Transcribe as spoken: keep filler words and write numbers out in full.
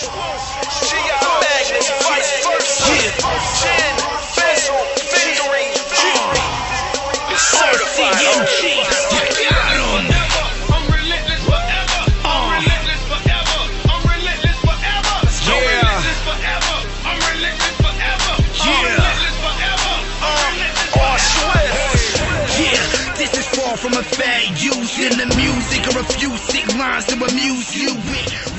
G I Magnus, vice versa. Gin, Fizzle, Victory, G. It's certified. I'm relentless forever. I'm relentless forever. I'm relentless forever. I'm relentless forever. I'm relentless forever. I'm relentless forever. I'm relentless forever. Yeah, this is far from a fair use in the music or a few sick lines to amuse you with.